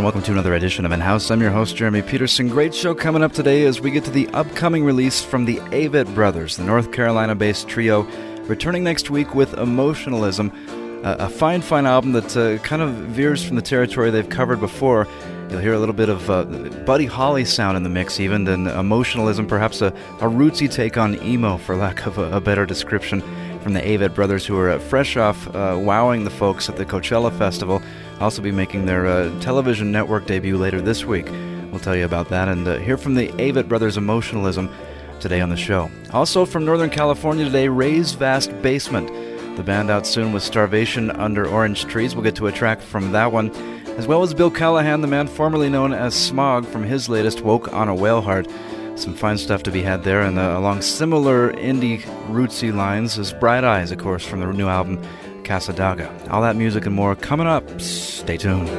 welcome to another edition of In-House. I'm your host, Jeremy Peterson. Great show coming up today as we get to the upcoming release from the Avett Brothers, the North Carolina-based trio, returning next week with Emotionalism, a fine album that kind of veers from the territory they've covered before. You'll hear a little bit of Buddy Holly sound in the mix even, and Emotionalism, perhaps a rootsy take on emo, for lack of a better description, from the Avett Brothers, who are fresh off wowing the folks at the Coachella Festival. Also be making their television network debut later this week. We'll tell you about that and hear from the Avett Brothers Emotionalism today on the show. Also from Northern California today, Raised Vast Basement. The band out soon with Starvation Under Orange Trees. We'll get to a track from that one, as well as Bill Callahan, the man formerly known as Smog, from his latest Woke on a Whaleheart. Some fine stuff to be had there, and along similar indie rootsy lines is Bright Eyes, of course, from the new album Casadaga. All that music and more coming up. Stay tuned.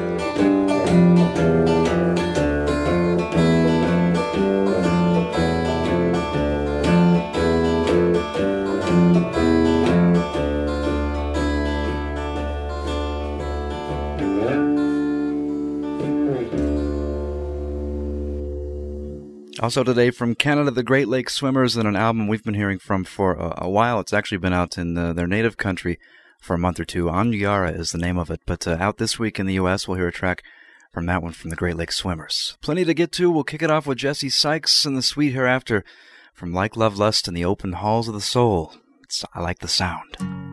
Also today from Canada, the Great Lakes Swimmers, and an album we've been hearing from for a while. It's actually been out in their native country for a month or two. Anyara is the name of it, but out this week in the U.S., we'll hear a track from that one from the Great Lakes Swimmers. Plenty to get to. We'll kick it off with Jesse Sykes and the Sweet Hereafter from Like Love Lust and the Open Halls of the Soul. I Like the Sound.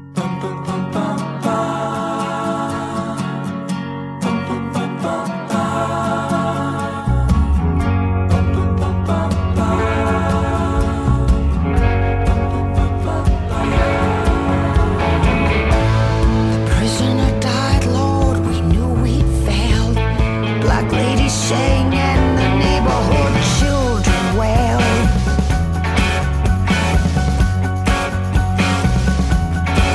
Sing and the neighborhood children wail.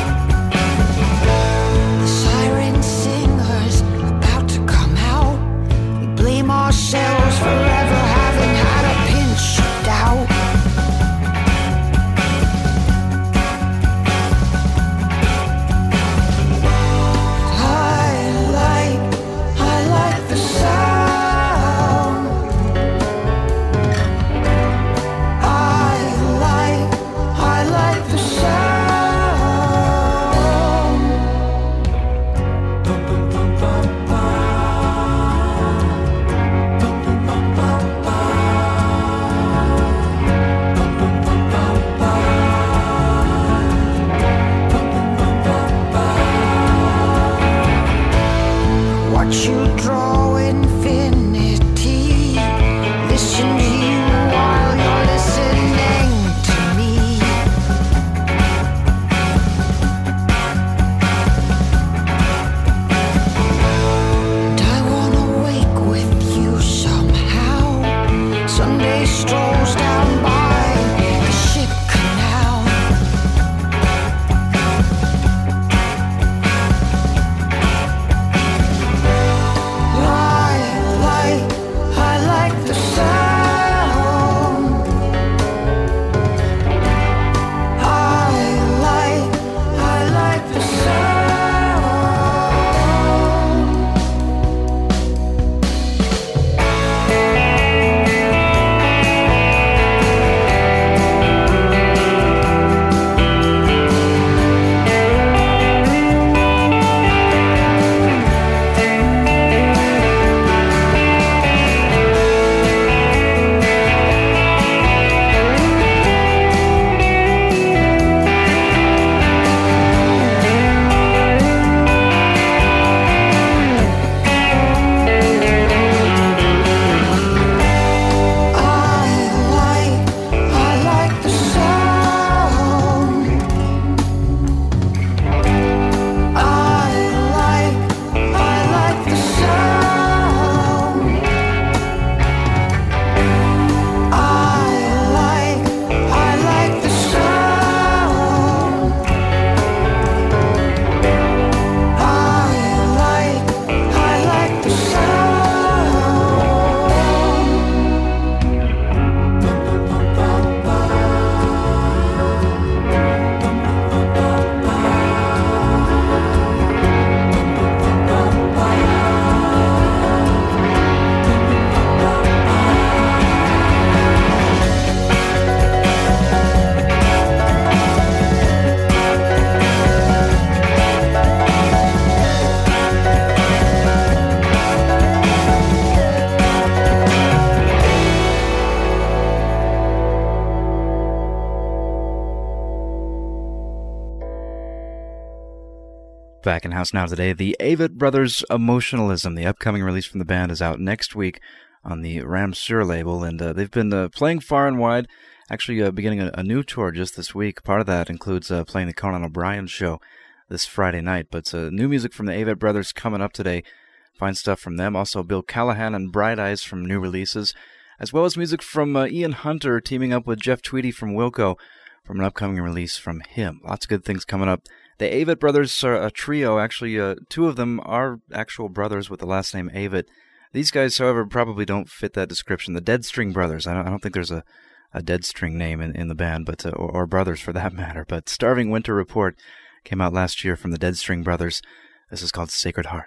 Back in house now today, the Avett Brothers' Emotionalism. The upcoming release from the band is out next week on the Ramseur label, and they've been playing far and wide, actually beginning a new tour just this week. Part of that includes playing the Conan O'Brien show this Friday night, but new music from the Avett Brothers coming up today. Fine stuff from them. Also Bill Callahan and Bright Eyes from new releases, as well as music from Ian Hunter teaming up with Jeff Tweedy from Wilco from an upcoming release from him. Lots of good things coming up. The Avett Brothers are a trio. Actually, two of them are actual brothers with the last name Avett. These guys, however, probably don't fit that description. The Dead String Brothers. I don't think there's a Dead String name in the band, but or brothers for that matter. But Starving Winter Report came out last year from the Dead String Brothers. This is called Sacred Heart.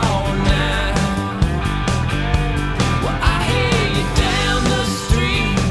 Down the street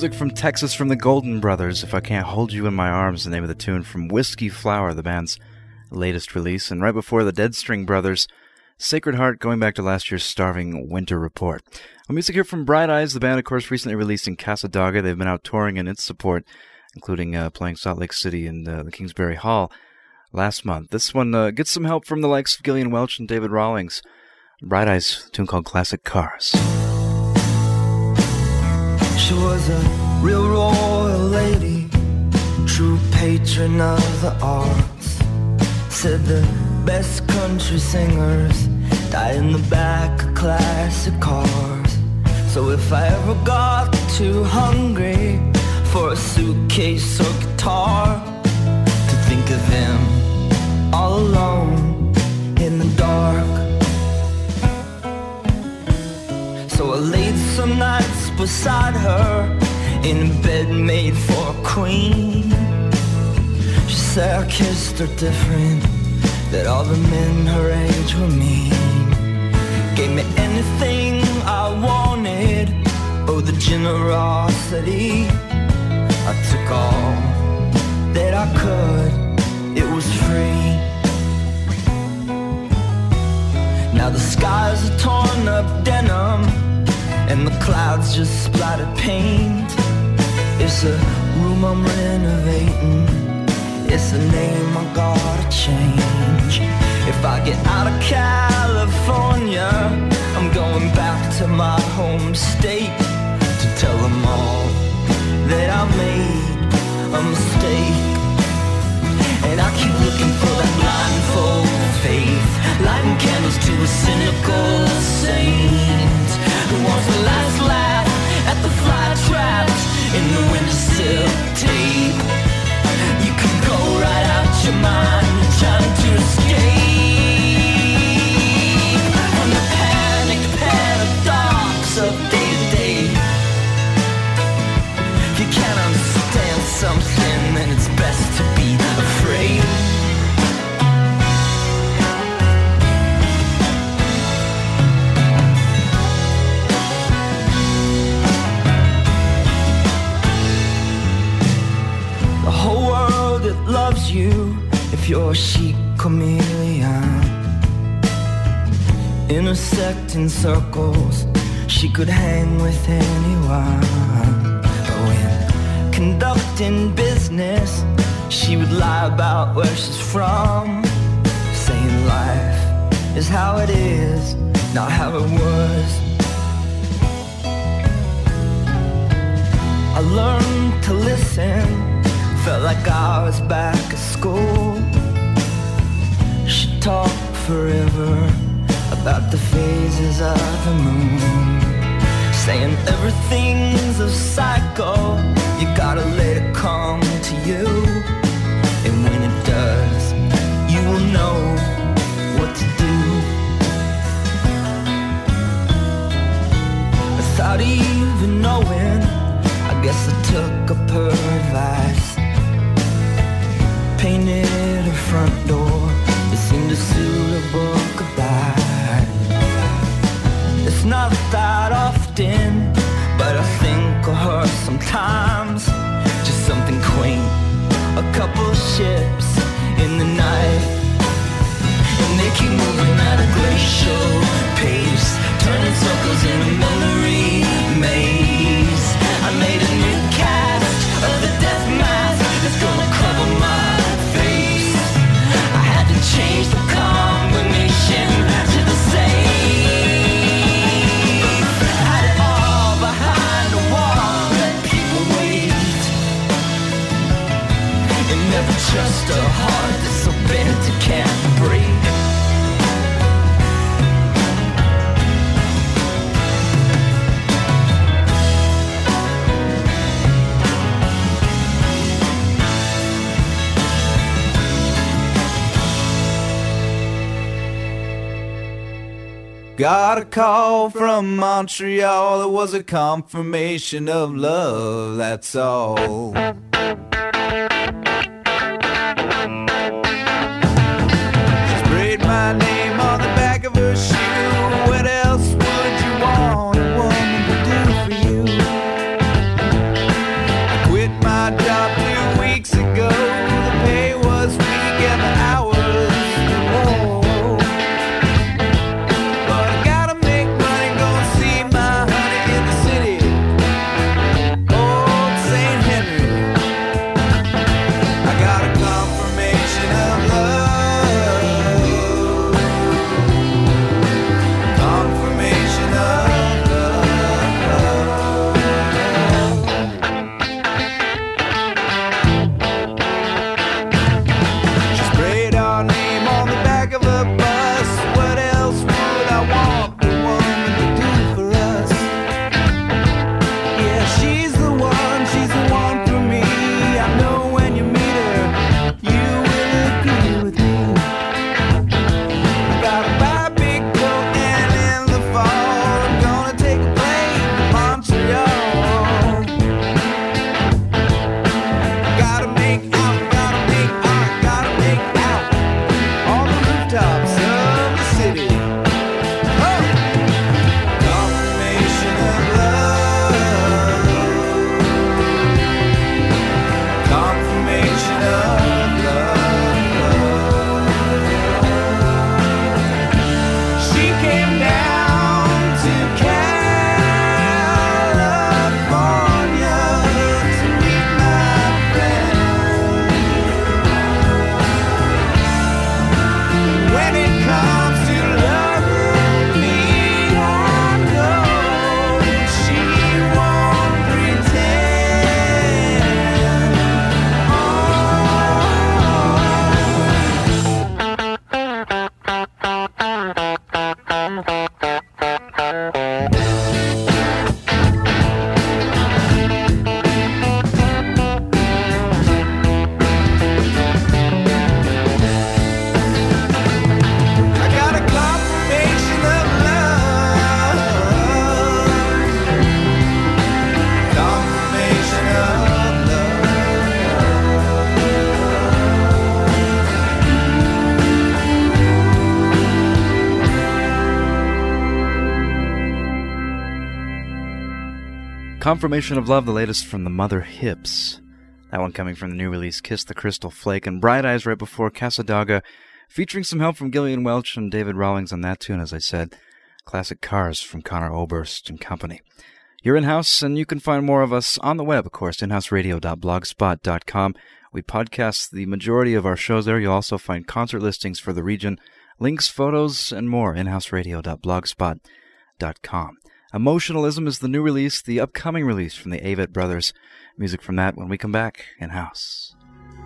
music from Texas from the Golden Brothers. If I Can't Hold You in My Arms, the name of the tune from Whiskey Flower, the band's latest release. And right before the Dead String Brothers, Sacred Heart, going back to last year's Starving Winter Report. Music here from Bright Eyes, the band, of course, recently released in Cassadaga. They've been out touring in its support, including playing Salt Lake City and the Kingsbury Hall last month. This one gets some help from the likes of Gillian Welch and David Rawlings. Bright Eyes, a tune called Classic Cars. She was a real royal lady, true patron of the arts. Said the best country singers die in the back of classic cars. So if I ever got too hungry for a suitcase or guitar, to think of them all alone in the dark. So I laid some nights beside her in a bed made for a queen. She said I kissed her different, that all the men her age were mean. Gave me anything I wanted, oh the generosity. I took all that I could, it was free. Now the skies are torn up denim, and the clouds just splattered paint. It's a room I'm renovating, it's a name I gotta change. If I get out of California, I'm going back to my home state to tell them all that I made a mistake. And I keep looking for that blindfold faith, lighting candles to a cynical saint who wants the last laugh at the fly trapped in the windowsill tape. You can go right out your mind, trying to escape from the panicked paradox of day to day. If you can't understand something, then it's best to be afraid. The whole world, it loves you if you're a chic chameleon. Intersecting circles, she could hang with anyone. But when conducting business, she would lie about where she's from, saying life is how it is, not how it was. I learned to listen, felt like I was back at school. She talked forever about the phases of the moon, saying everything's a cycle, you gotta let it come to you. And when it does, you will know what to do. Without even knowing, I guess I took up her advice. Painted her front door, it seemed to suit a book goodbye. It's not that often, but I think of her sometimes. Just something quaint, a couple ships in the night, and they keep moving at a glacial pace, turning circles in a memory maze. I made a new cast of the death mask that's gonna cover my face. I had to change the combination to the same. Had it all behind a wall, let people wait, and never trust a heart that's so bent it can't break. Got a call from Montreal, it was a confirmation of love, that's all. Sprayed my name on the back of her shoe, what else would you want a woman to do for you? Confirmation of Love, the latest from the Mother Hips. That one coming from the new release Kiss the Crystal Flake, and Bright Eyes right before Casadaga, featuring some help from Gillian Welch and David Rawlings on that tune, as I said. Classic Cars from Connor Oberst and company. You're in-house, and you can find more of us on the web, of course, inhouseradio.blogspot.com. We podcast the majority of our shows there. You'll also find concert listings for the region, links, photos, and more, inhouseradio.blogspot.com. Emotionalism is the new release, the upcoming release from the Avett Brothers. Music from that when we come back in-house.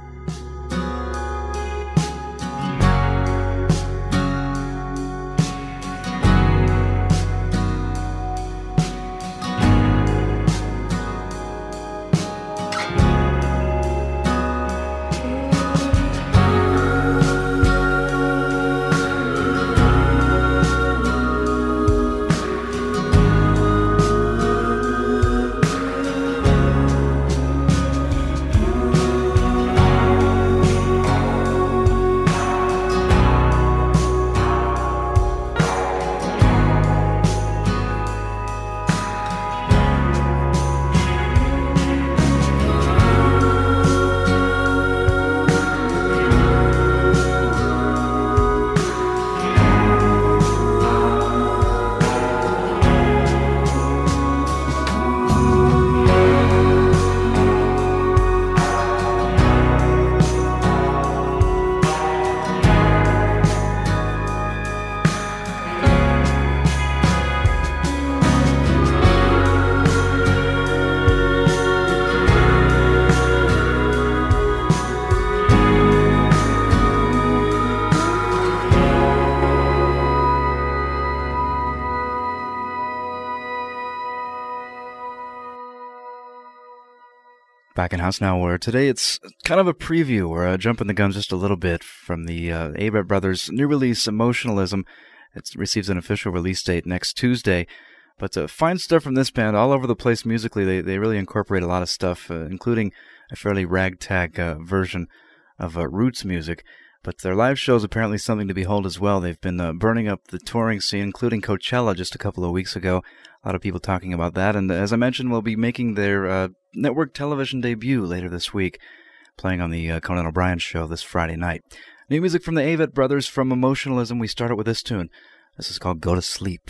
Back in house now, where today it's kind of a preview, or jumping the gun just a little bit from the Avett Brothers' new release, Emotionalism. It receives an official release date next Tuesday. But fine stuff from this band all over the place musically. They really incorporate a lot of stuff, including a fairly ragtag version of roots music. But their live show is apparently something to behold as well. They've been burning up the touring scene, including Coachella just a couple of weeks ago. A lot of people talking about that. And as I mentioned, we'll be making their network television debut later this week, playing on the Conan O'Brien show this Friday night. New music from the Avett Brothers from Emotionalism. We started with this tune. This is called Go to Sleep.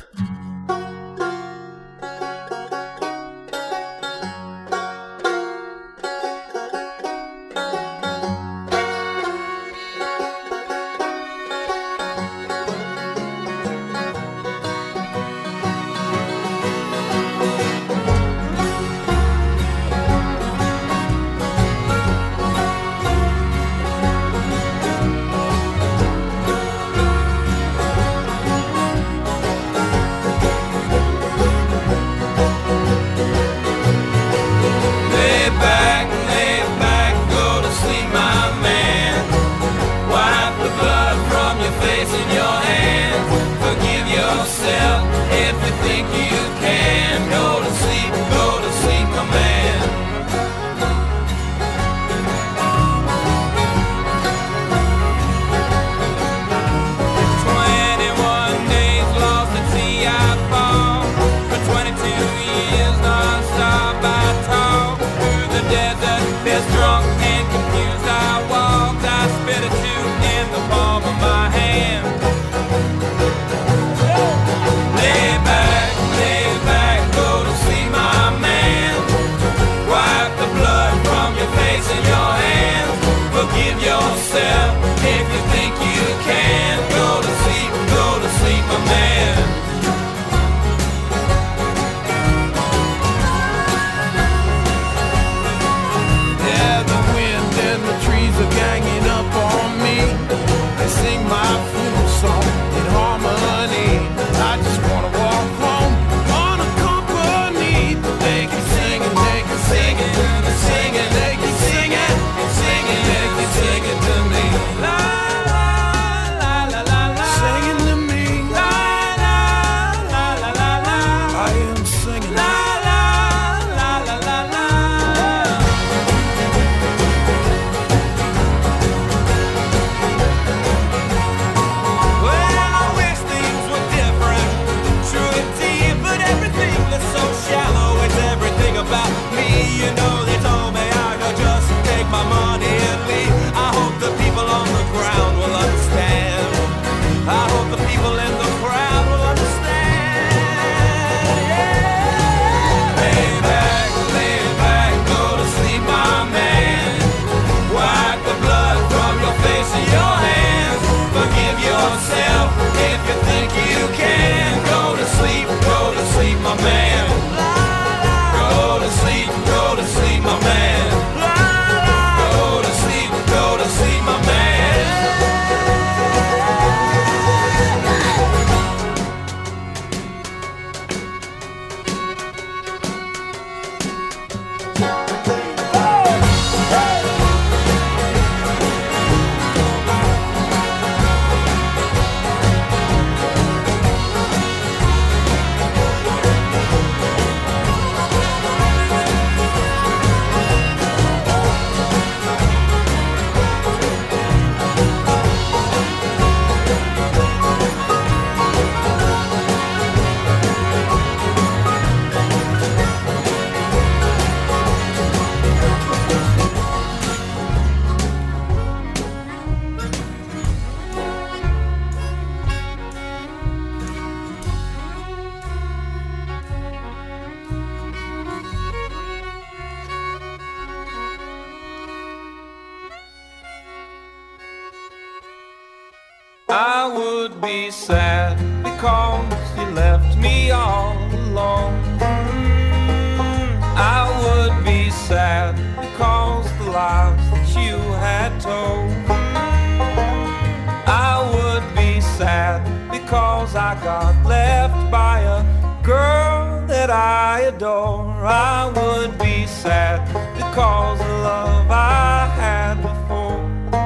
with my money and leave. I hope the people on the ground will understand. I hope the people in the crowd will understand. Yeah. Lay back, go to sleep, my man. Wipe the blood from your face and your hands. Forgive yourself if you think you can. Go to sleep, my man. Go to sleep, my man. Go to sleep, my man. I would be sad because you left me all alone. I would be sad because the lies that you had told. I would be sad because I got left by a girl that I adore. I would be sad because the love I had before.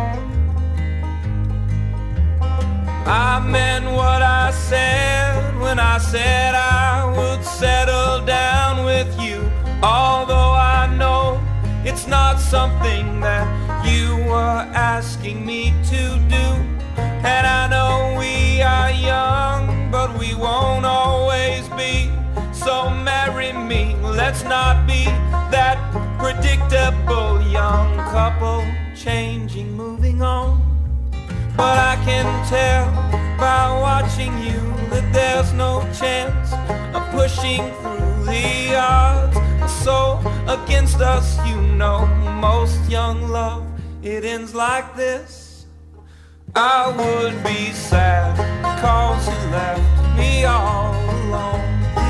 I meant what I said when I said I would settle down with you. Although I know it's not something that you were asking me to do. And I know we are young, but we won't always be. So marry me, let's not be that predictable young couple, changing, moving on. But I can tell by watching you that there's no chance of pushing through the odds. So against us, you know, most young love, it ends like this. I would be sad because you left me all alone.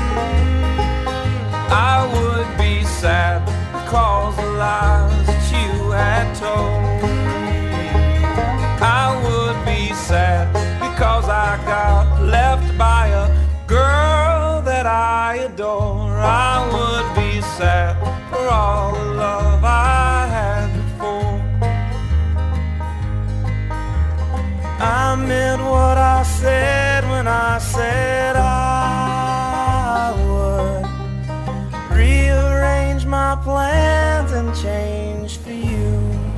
I would be sad because the lies that you had told. I would be sad because I got left by a girl that I adore. I would be sad for all the love I had before. I meant what I said when I said I would rearrange my plans and change for you.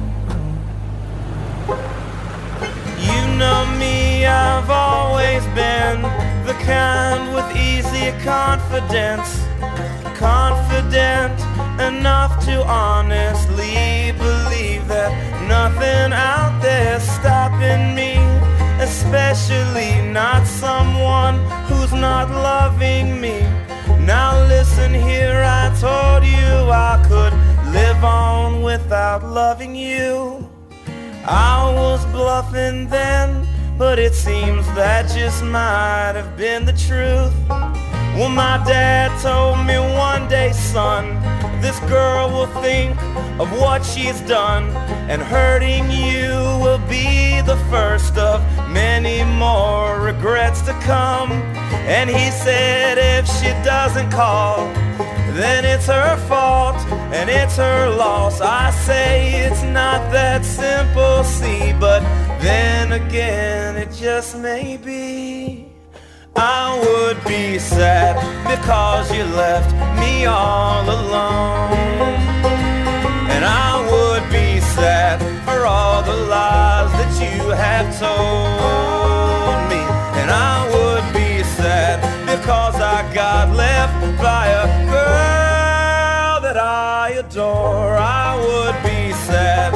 You know me, I've always been the kind with easy confidence. Confident enough to honestly believe that nothing out there's stopping me. Especially not someone who's not loving me. Now listen here, I told you I could live on without loving you. I was bluffing then, but it seems that just might have been the truth. Well, my dad told me one day, son, this girl will think of what she's done, and hurting you will be the first of many more regrets to come. And he said if she doesn't call, then it's her fault and it's her loss. I say it's not that simple, see, but then again it just may be. I would be sad because you left me all alone. And I would be sad for all the lies that you have told me. And I would be sad because I got left by a girl that I adore. I would be sad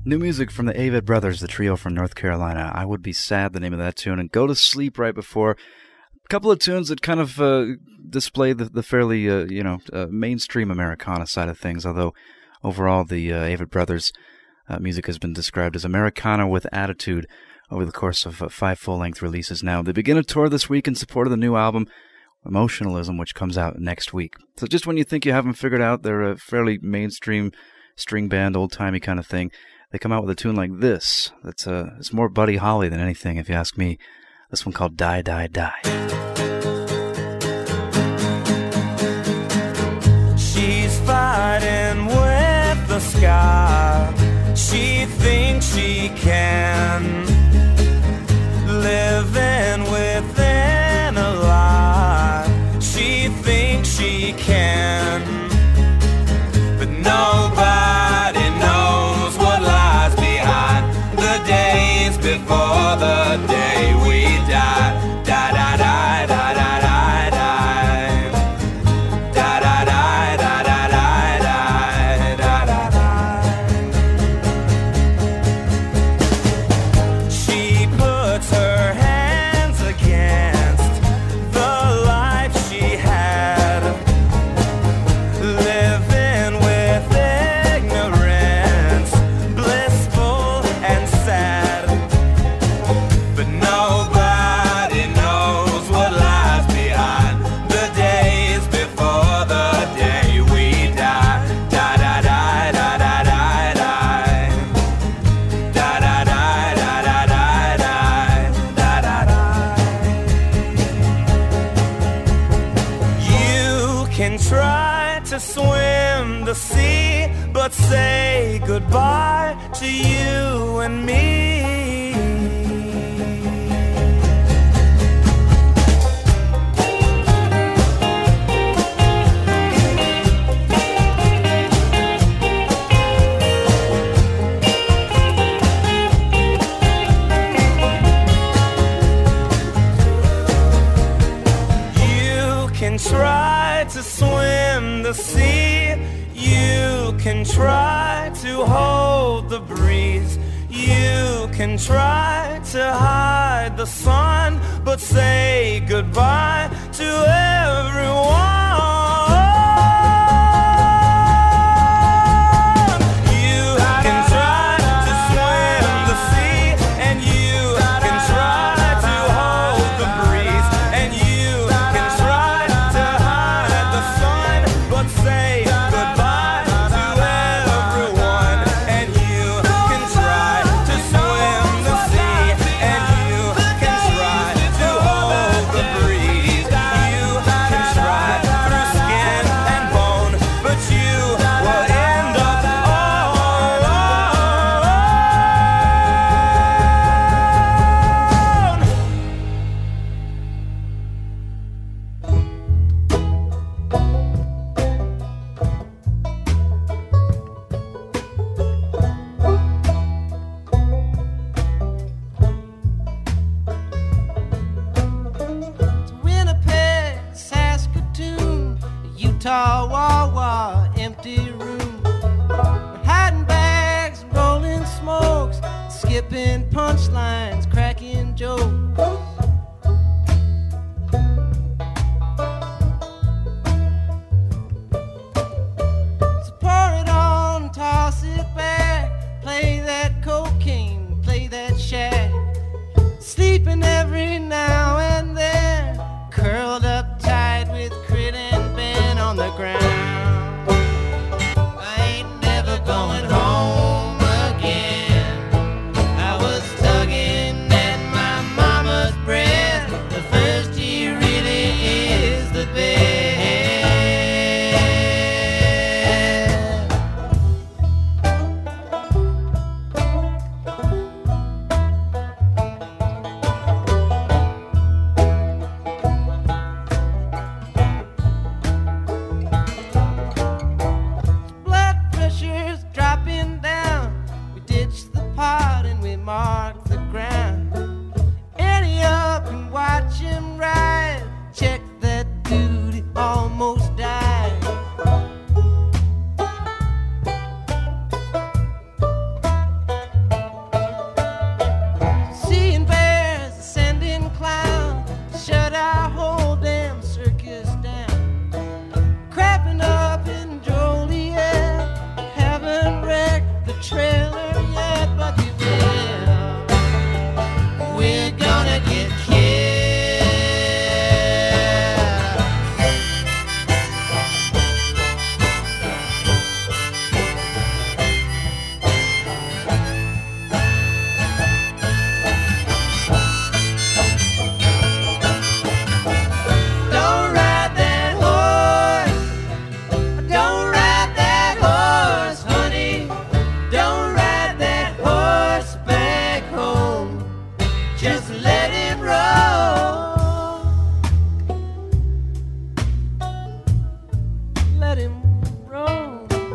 New music from the Avett Brothers, the trio from North Carolina. I Would Be Sad, the name of that tune, and Go to Sleep right before. A couple of tunes that kind of display the fairly, mainstream Americana side of things, although overall the Avett Brothers music has been described as Americana with attitude over the course of 5 full-length releases now. They begin a tour this week in support of the new album, Emotionalism, which comes out next week. So just when you think you have them figured out, they're a fairly mainstream string band, old-timey kind of thing. They come out with a tune like this. It's more Buddy Holly than anything, if you ask me. This one called Die, Die, Die. She's fighting with the sky. She thinks she can. Living within a lie. She thinks she can. But nobody knows what lies behind the days before the day we die. Die, die, die, die, die, die, die. Die, die, die, die, die, die, die, die, die. She puts her hands against the life she had, living with ignorance, blissful and sad. But nobody knows what lies behind the days before the day we die. Die, die, die, die, die, die, die. Die, die, die, die, die, die, die. Die, die, die. You can try to swim the sea, but say goodbye to you and me. You can try to swim the sea. You can try to hold the breeze. You can try to hide the sun, but say goodbye to everyone. You can try to swim the sea, and you can try to hold the breeze, and you can try to hide the sun, but say goodbye to everyone. And you can try to swim the sea, and you can try to hold the breeze. You can try through skin and bone, but you will end up all alone. Winnipeg, Saskatoon, Utah, Wawa, empty room. We're hiding bags, rolling smokes, skipping punchlines, cracking jokes. So pour it on, toss it back, play that cocaine, play that shack. Sleeping every now and then, curled up tight with Crit and Ben on the ground. I ain't never going home again. I was tugging at my mama's breath. The first year really is the best. just let it roll. Let him roll.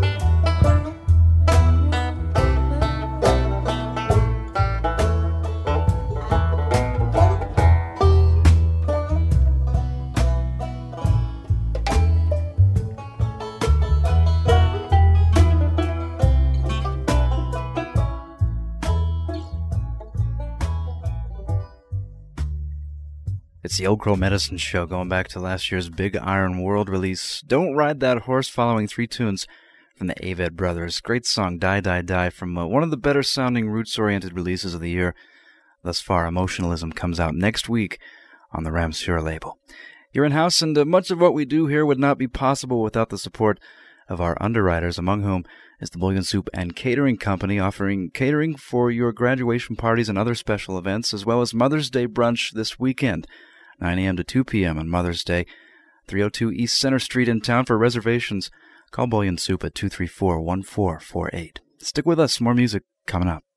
It's the Old Crow Medicine Show, going back to last year's Big Iron World release. Don't Ride That Horse, following 3 tunes from the Avett Brothers. Great song, Die, Die, Die, from one of the better-sounding roots-oriented releases of the year thus far. Emotionalism comes out next week on the Ramseur label. You're in house, and much of what we do here would not be possible without the support of our underwriters, among whom is the Bullion Soup and Catering Company, offering catering for your graduation parties and other special events, as well as Mother's Day brunch this weekend. 9 a.m. to 2 p.m. on Mother's Day, 302 East Center Street in town. For reservations, call Bullion Soup at 234-1448. Stick with us, more music coming up.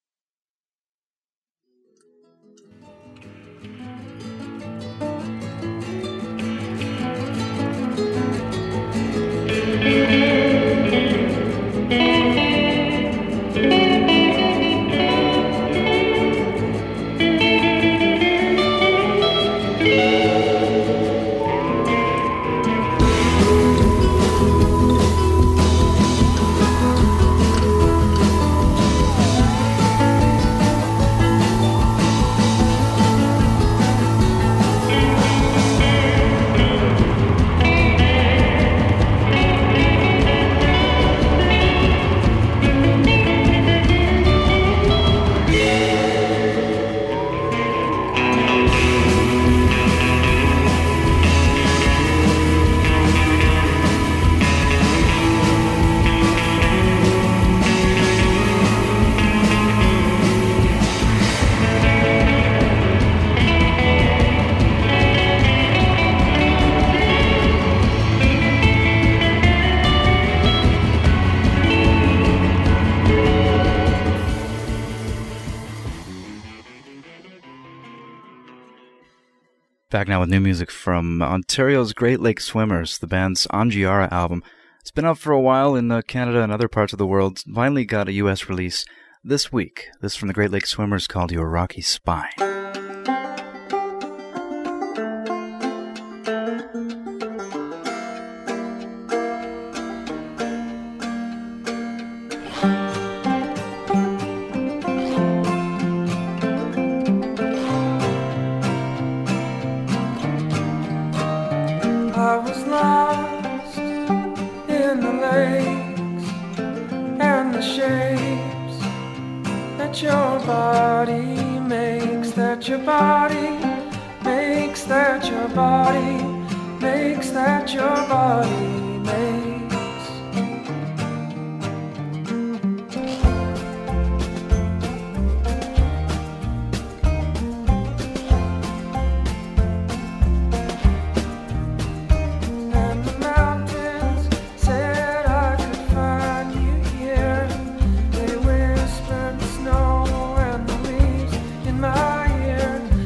Back now with new music from Ontario's Great Lake Swimmers, the band's Angiara album. It's been out for a while in Canada and other parts of the world. Finally got a U.S. release this week. This from the Great Lake Swimmers, called Your Rocky Spine. I was lost in the lakes and the shapes that your body makes, that your body makes, that your body makes, that your body makes.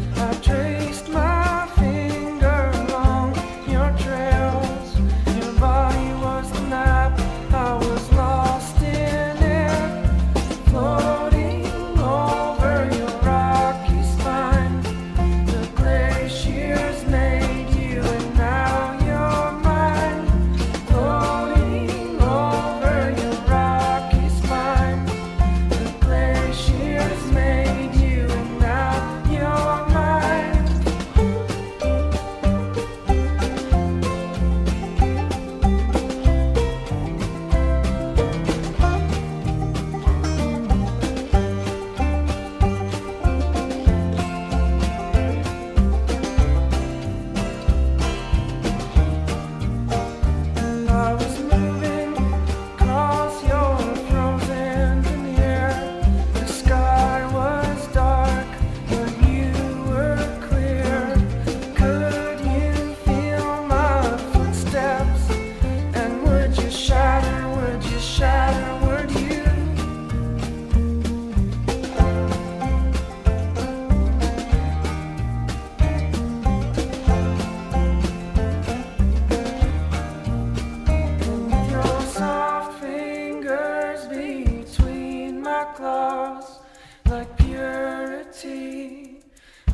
Your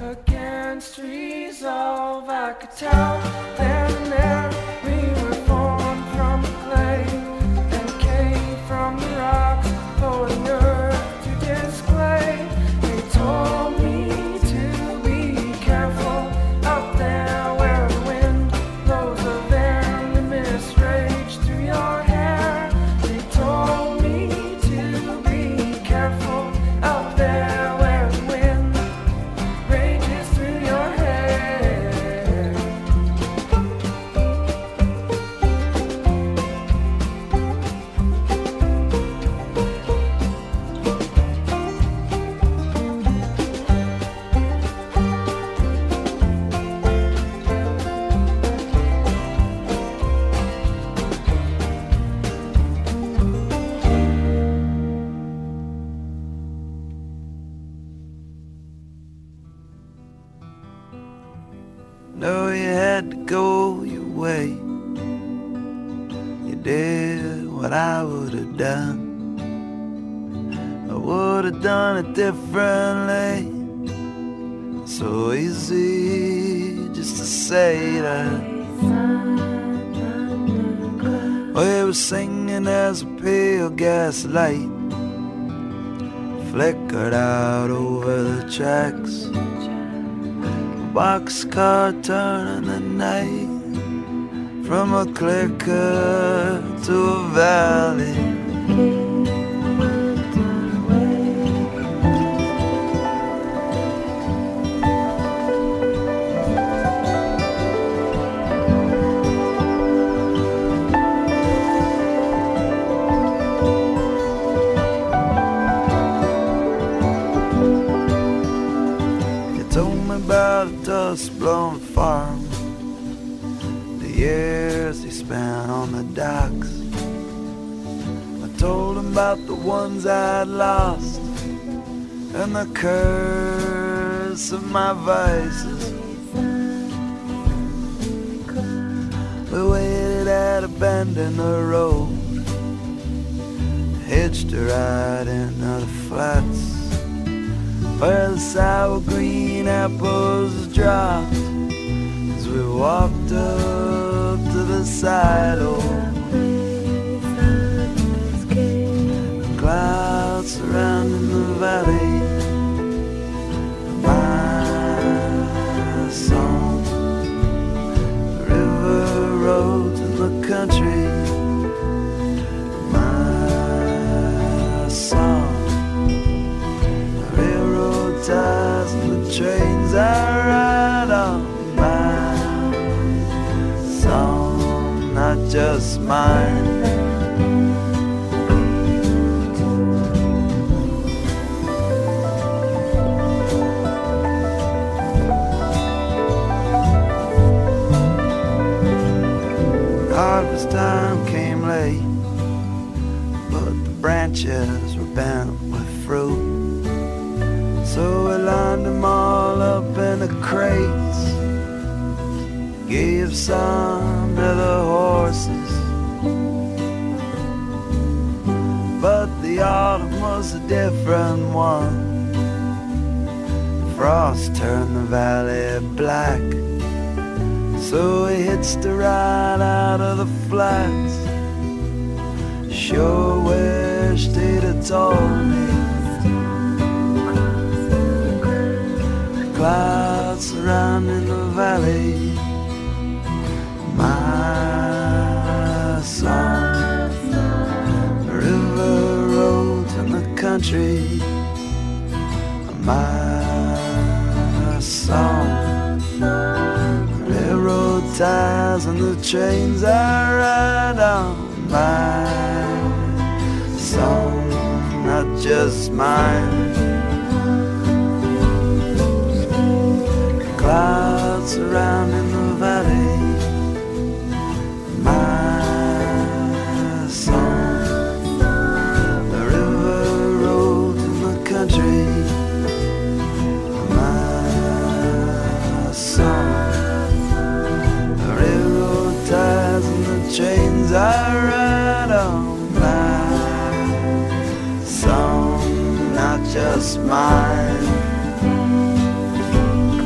against resolve. I could tell then and there we were formed from the clay and came from the rocks for the earth to display. They told me to be careful up there where the wind blows a venomous rage through your hair. They told me to be careful up there where the wind rages through your hair. No, you had to go your way. You did what I would have done. I would have done it differently. So easy just to say that. We were singing as a pale gas light flickered out over the tracks. Boxcar turning the night from a clear cut to a valley. About a dust-blown farm, the years he spent on the docks. I told him about the ones I'd lost and the curse of my vices. We waited at a bend in the road, hitched a ride into the flats where the sour green apples dropped as we walked up to the silo. The clouds surrounding the valley, my song. The river roads in the country, my song. Ties and the trains I ride on, my song, not just mine. Harvest time came late, but the branches were bent with fruit. So we lined them all up in the crates, gave some to the horses. But the autumn was a different one. The frost turned the valley black, so we hitched a ride out of the flats. Sure wished he'd have told me. Clouds surrounding the valley, my song. The river roads in the country, my song. The railroad ties and the trains I ride on, my song, not just mine. Clouds surrounding the valley, my song. The river roads in the country, my song. The railroad ties and the trains I ride on, my song, not just mine.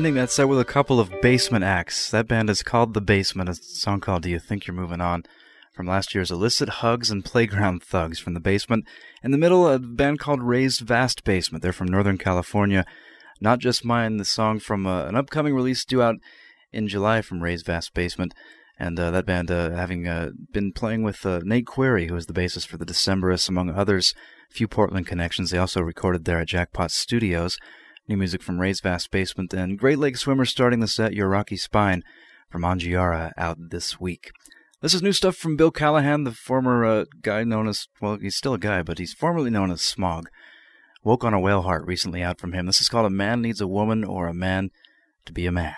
ending that set with a couple of Basement acts. That band is called The Basement, a song called Do You Think You're Moving On? From last year's Illicit Hugs and Playground Thugs from The Basement. In the middle, a band called Raised Vast Basement. They're from Northern California. Not Just Mine, the song from an upcoming release due out in July from Raised Vast Basement. And that band having been playing with Nate Query, who is the bassist for the Decemberists, among others. A few Portland connections. They also recorded there at Jackpot Studios. New music from Raised Vast Basement, and Great Lake Swimmer starting the set, Your Rocky Spine, from Angiara, out this week. This is new stuff from Bill Callahan, the former guy known as, well, he's still a guy, but he's formerly known as Smog. Woke on a Whale Heart, recently out from him. This is called A Man Needs a Woman or a Man to Be a Man.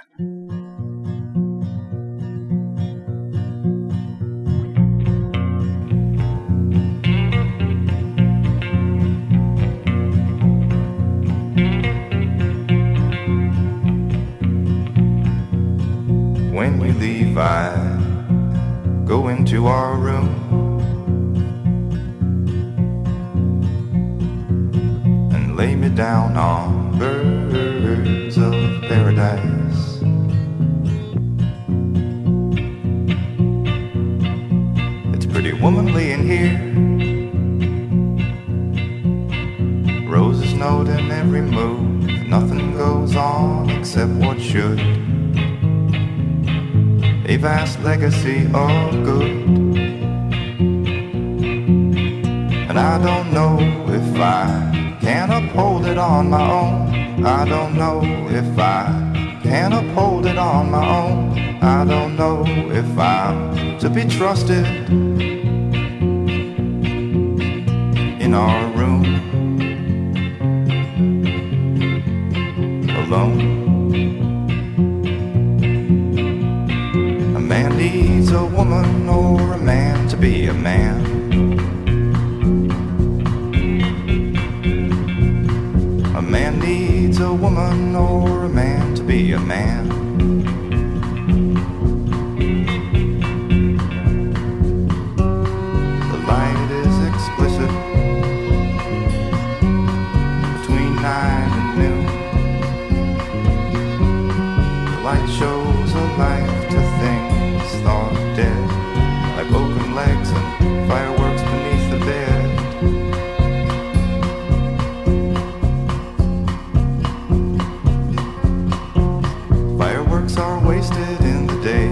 When we leave, I go into our room and lay me down on birds of paradise. It's pretty womanly in here, roses note in every move. Nothing goes on except what should. A vast legacy of good. And I don't know if I can uphold it on my own. I don't know if I can uphold it on my own. I don't know if I'm to be trusted in our room alone. A man needs a woman or a man to be a man. A man needs a woman or a man to be a man. The light is explicit between 9 and noon. The light shows a life to things thought dead, like broken legs and fireworks beneath the bed. Fireworks are wasted in the day.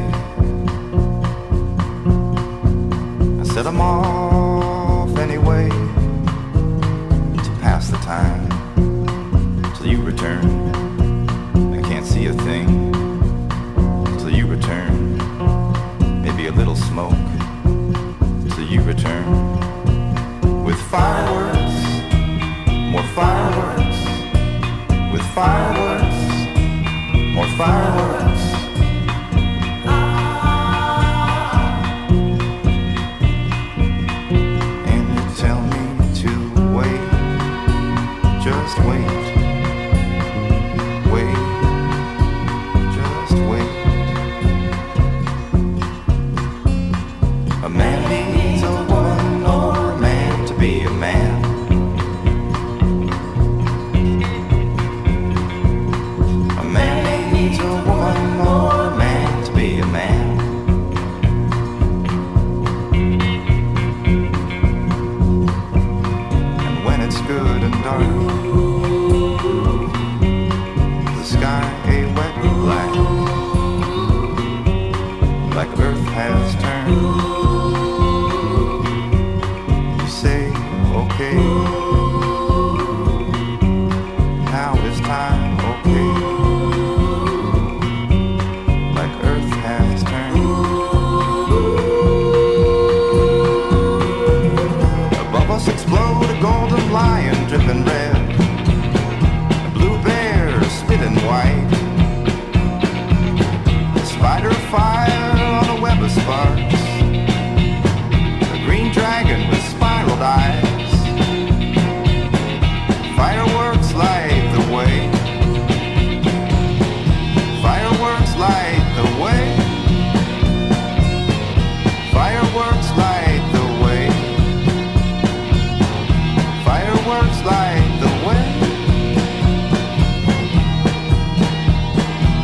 I set them off anyway to pass the time till you return. I can't see a thing till you return. Maybe a little smoke till you return. With fireworks, more fireworks. With fireworks, more fireworks. And you tell me to wait, just wait, wait, just wait. A man needs a woman or a man to be a man. A man needs a woman or a man to be a man. And when it's good and dark, the sky a wet black, like earth has turned. You say, okay, now it's time, okay, like earth has turned. Above us explode a golden lion dripping red, a blue bear spitting white, a spider of fire on a web of sparks, a green dragon with spiraled eyes. Fireworks light the way. Fireworks light the way. Fireworks light the way. Fireworks light the way.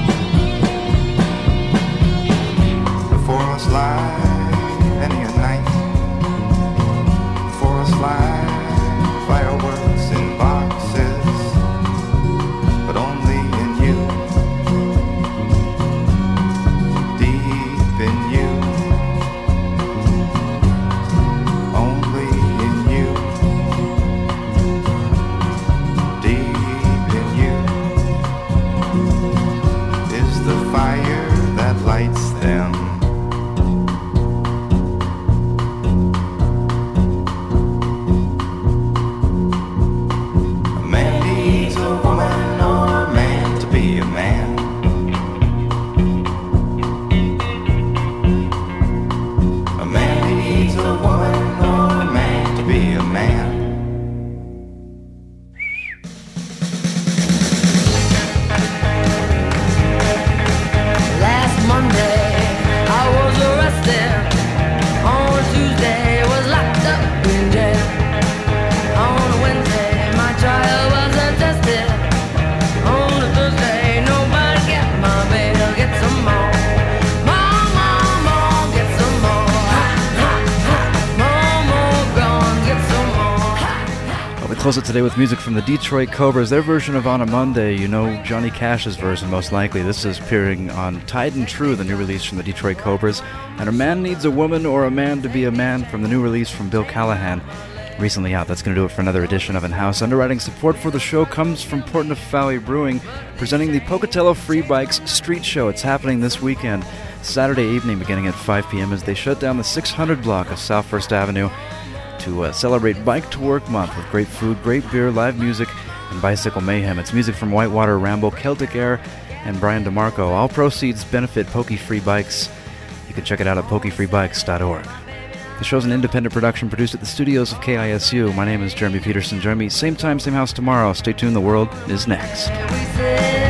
Close it today with music from the Detroit Cobras, their version of On a Monday. You know Johnny Cash's version most likely. This is appearing on Tied and True, the new release from the Detroit Cobras. And A Man Needs a Woman or a Man to Be a Man from the new release from Bill Callahan. Recently out. That's going to do it for another edition of In-House. Underwriting support for the show comes from Portneuf Brewing, presenting the Pocatello Free Bikes Street Show. It's happening this weekend, Saturday evening, beginning at 5 p.m. as they shut down the 600 block of South First Avenue to celebrate Bike to Work Month with great food, great beer, live music, and bicycle mayhem. It's music from Whitewater Ramble, Celtic Air, and Brian DeMarco. All proceeds benefit Pokey Free Bikes. You can check it out at pokeyfreebikes.org. The show's an independent production produced at the studios of KISU. My name is Jeremy Peterson. Join me same time, same house tomorrow. Stay tuned. The world is next.